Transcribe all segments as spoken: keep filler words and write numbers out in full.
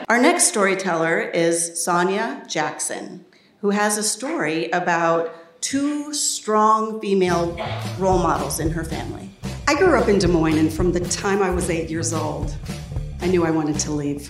Our next storyteller is Sonia Jackson, who has a story about two strong female role models in her family. I grew up in Des Moines, and from the time I was eight years old, I knew I wanted to leave.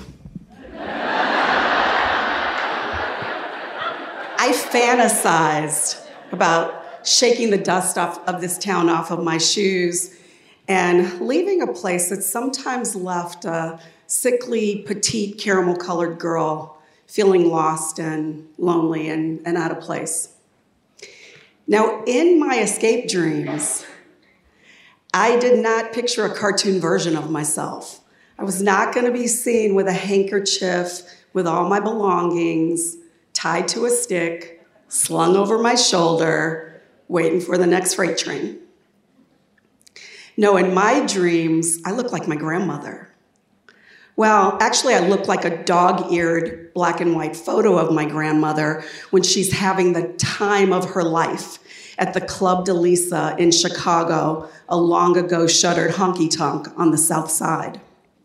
I fantasized about shaking the dust off of this town off of my shoes and leaving a place that sometimes left a sickly, petite, caramel-colored girl feeling lost and lonely and, and out of place. Now, in my escape dreams, I did not picture a cartoon version of myself. I was not going to be seen with a handkerchief with all my belongings tied to a stick, slung over my shoulder, waiting for the next freight train. No, in my dreams, I looked like my grandmother. Well, actually, I look like a dog-eared black and white photo of my grandmother when she's having the time of her life at the Club de Lisa in Chicago, a long-ago shuttered honky-tonk on the South Side.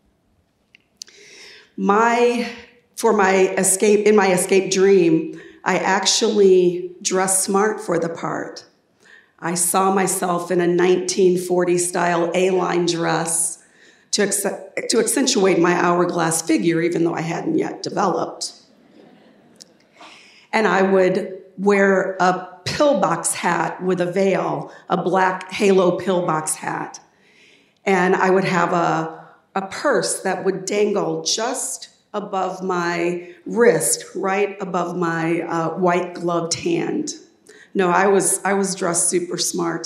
My, for my escape, in my escape dream, I actually dressed smart for the part. I saw myself in a nineteen forties style A-line dress to, to accentuate my hourglass figure, even though I hadn't yet developed. And I would wear a pillbox hat with a veil, a black halo pillbox hat. And I would have a, a purse that would dangle just above my wrist, right above my uh, white gloved hand. No, I was, I was dressed super smart.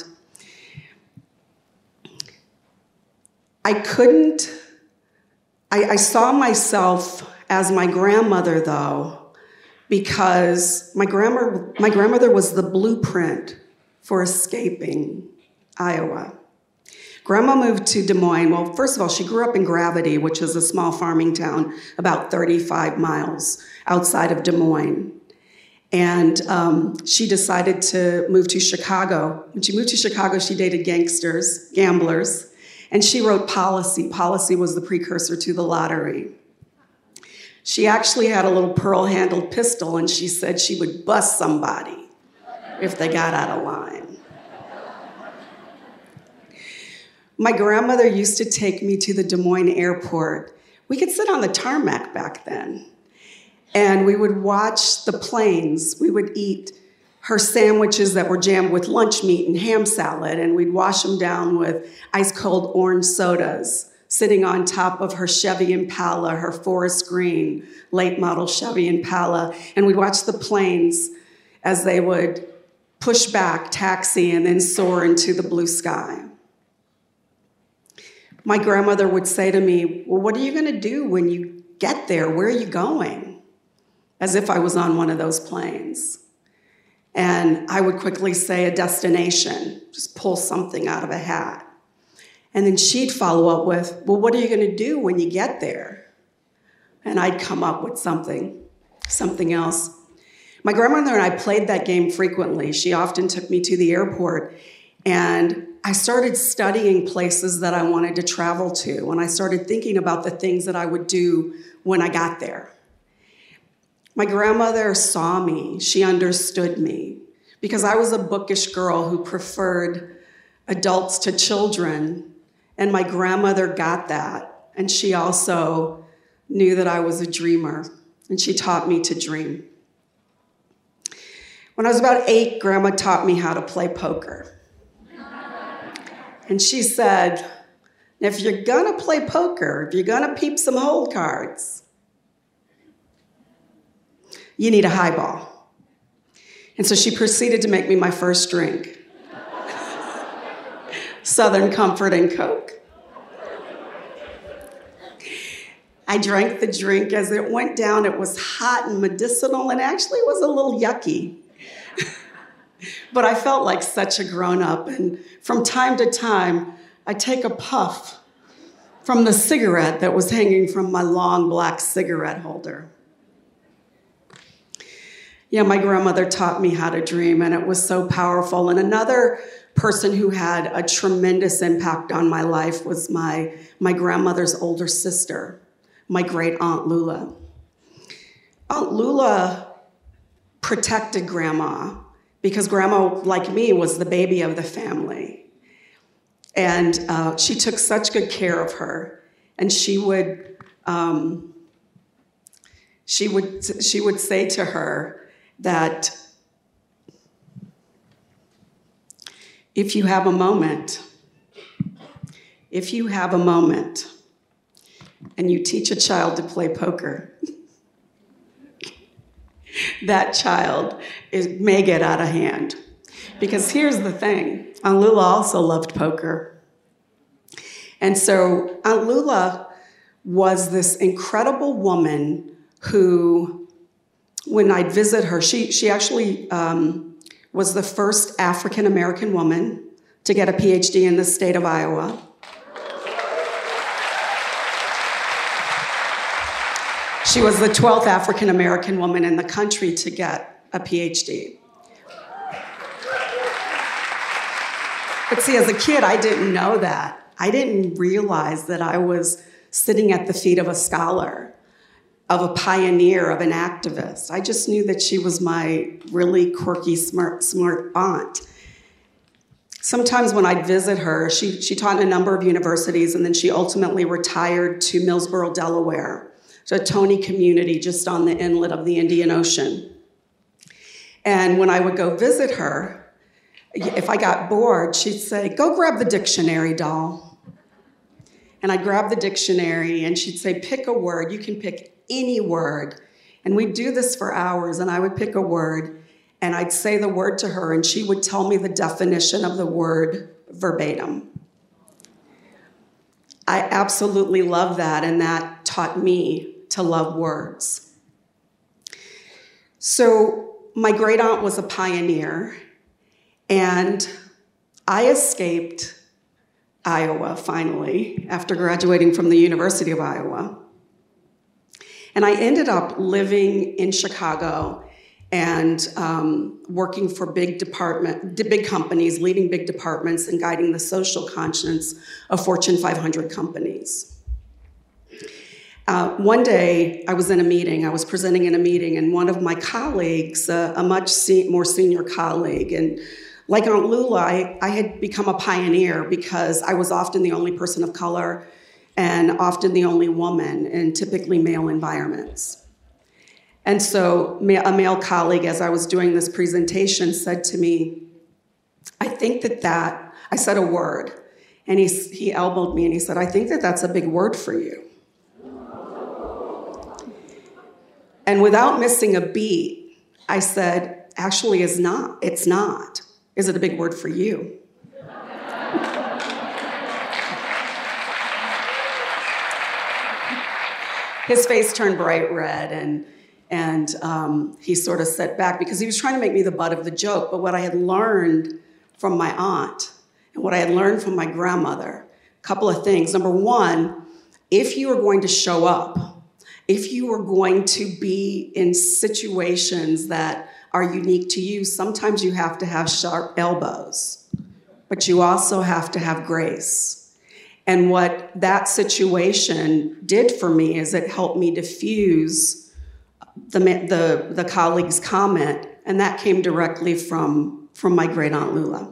I couldn't, I, I saw myself as my grandmother, though, because my grandma, my grandmother was the blueprint for escaping Iowa. Grandma moved to Des Moines. Well, first of all, she grew up in Gravity, which is a small farming town about thirty-five miles outside of Des Moines. And um, she decided to move to Chicago. When she moved to Chicago, she dated gangsters, gamblers, and she wrote Policy. Policy was the precursor to the lottery. She actually had a little pearl-handled pistol, and she said she would bust somebody if they got out of line. My grandmother used to take me to the Des Moines airport. We could sit on the tarmac back then, and we would watch the planes. We would eat her sandwiches that were jammed with lunch meat and ham salad, and we'd wash them down with ice-cold orange sodas, sitting on top of her Chevy Impala, her forest green late model Chevy Impala, and we'd watch the planes as they would push back, taxi, and then soar into the blue sky. My grandmother would say to me, well, what are you going to do when you get there? Where are you going? As if I was on one of those planes. And I would quickly say a destination, just pull something out of a hat. And then she'd follow up with, well, what are you going to do when you get there? And I'd come up with something, something else. My grandmother and I played that game frequently. She often took me to the airport, and I started studying places that I wanted to travel to, and I started thinking about the things that I would do when I got there. My grandmother saw me. She understood me, because I was a bookish girl who preferred adults to children, and my grandmother got that, and she also knew that I was a dreamer, and she taught me to dream. When I was about eight, Grandma taught me how to play poker. And she said, if you're gonna play poker, if you're gonna peep some hold cards, you need a highball. And so she proceeded to make me my first drink. Southern Comfort and Coke. I drank the drink. As it went down, it was hot and medicinal, and actually was a little yucky. But I felt like such a grown-up, and from time to time, I'd take a puff from the cigarette that was hanging from my long black cigarette holder. Yeah, my grandmother taught me how to dream, and it was so powerful. And another person who had a tremendous impact on my life was my, my grandmother's older sister, my great Aunt Lula. Aunt Lula protected Grandma because Grandma, like me, was the baby of the family. And uh, she took such good care of her. And she would, um, she would, she would say to her that if you have a moment, if you have a moment and you teach a child to play poker, that child is, may get out of hand. Because here's the thing, Aunt Lula also loved poker. And so Aunt Lula was this incredible woman who, when I'd visit her, she, she actually um, was the first African-American woman to get a P H D in the state of Iowa. She was the twelfth African-American woman in the country to get a P H D. But see, as a kid, I didn't know that. I didn't realize that I was sitting at the feet of a scholar, of a pioneer, of an activist. I just knew that she was my really quirky, smart, smart aunt. Sometimes when I'd visit her, she, she taught in a number of universities, and then she ultimately retired to Millsboro, Delaware, to a Tony community just on the inlet of the Indian Ocean. And when I would go visit her, if I got bored, she'd say, "Go grab the dictionary, doll." And I'd grab the dictionary, and she'd say, "Pick a word. You can pick any word." And we'd do this for hours, and I would pick a word, and I'd say the word to her, and she would tell me the definition of the word verbatim. I absolutely love that, and that taught me to love words. So my great aunt was a pioneer, and I escaped Iowa finally after graduating from the University of Iowa. And I ended up living in Chicago and um, working for big department, big companies, leading big departments and guiding the social conscience of Fortune five hundred companies. Uh, one day, I was in a meeting, I was presenting in a meeting, and one of my colleagues, uh, a much se- more senior colleague, and like Aunt Lula, I, I had become a pioneer because I was often the only person of color and often the only woman in typically male environments. And so a male colleague, as I was doing this presentation, said to me, "I think that that," I said a word, and he, he elbowed me and he said, "I think that that's a big word for you." And without missing a beat, I said, "Actually, it's not. It's not. Is it a big word for you?" His face turned bright red, and, and um, he sort of sat back because he was trying to make me the butt of the joke. But what I had learned from my aunt and what I had learned from my grandmother, a couple of things. Number one, if you are going to show up, if you are going to be in situations that are unique to you, sometimes you have to have sharp elbows, but you also have to have grace. And what that situation did for me is it helped me diffuse the, the, the colleague's comment, and that came directly from, from my great Aunt Lula.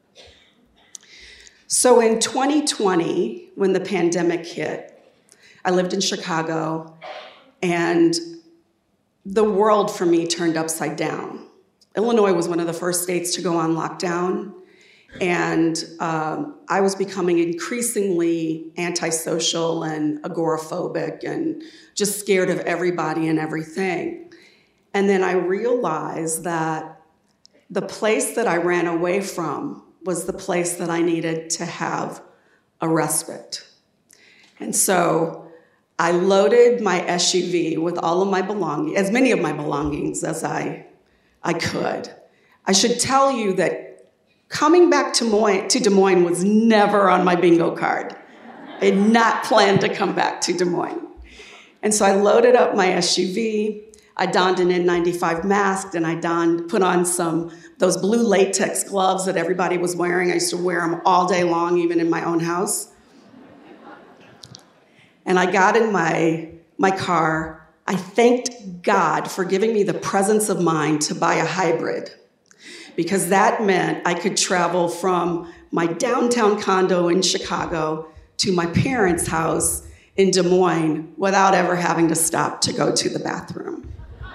So in twenty twenty, when the pandemic hit, I lived in Chicago, and the world for me turned upside down. Illinois was one of the first states to go on lockdown, and um, I was becoming increasingly antisocial and agoraphobic and just scared of everybody and everything. And then I realized that the place that I ran away from was the place that I needed to have a respite. And so I loaded my S U V with all of my belongings, as many of my belongings as I, I could. I should tell you that coming back to, Moines, to Des Moines was never on my bingo card. I had not planned to come back to Des Moines. And so I loaded up my S U V. I donned an N ninety-five mask, and I donned, put on some those blue latex gloves that everybody was wearing. I used to wear them all day long, even in my own house. And I got in my, my car, I thanked God for giving me the presence of mind to buy a hybrid, because that meant I could travel from my downtown condo in Chicago to my parents' house in Des Moines without ever having to stop to go to the bathroom.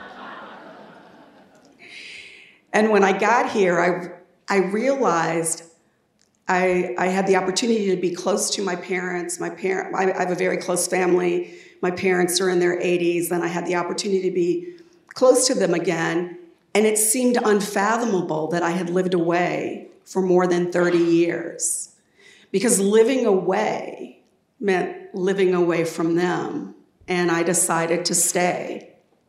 And when I got here, I, I realized I, I had the opportunity to be close to my parents. My parent, I, I have a very close family. My parents are in their eighties, and I had the opportunity to be close to them again. And it seemed unfathomable that I had lived away for more than thirty years. Because living away meant living away from them, and I decided to stay.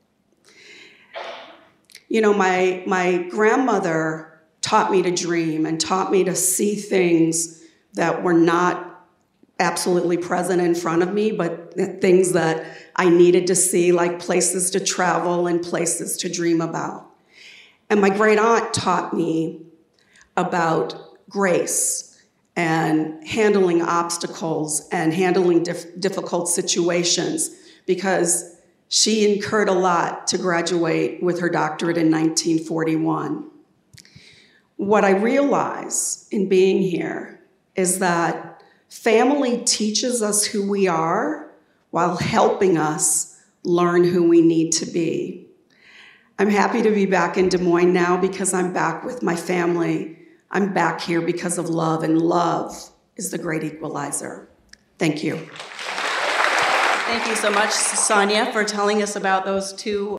You know, my, my grandmother taught me to dream and taught me to see things that were not absolutely present in front of me, but things that I needed to see, like places to travel and places to dream about. And my great aunt taught me about grace and handling obstacles and handling dif- difficult situations, because she incurred a lot to graduate with her doctorate in nineteen forty-one. What I realize in being here is that family teaches us who we are while helping us learn who we need to be. I'm happy to be back in Des Moines now because I'm back with my family. I'm back here because of love, and love is the great equalizer. Thank you. Thank you so much, Sonia, for telling us about those two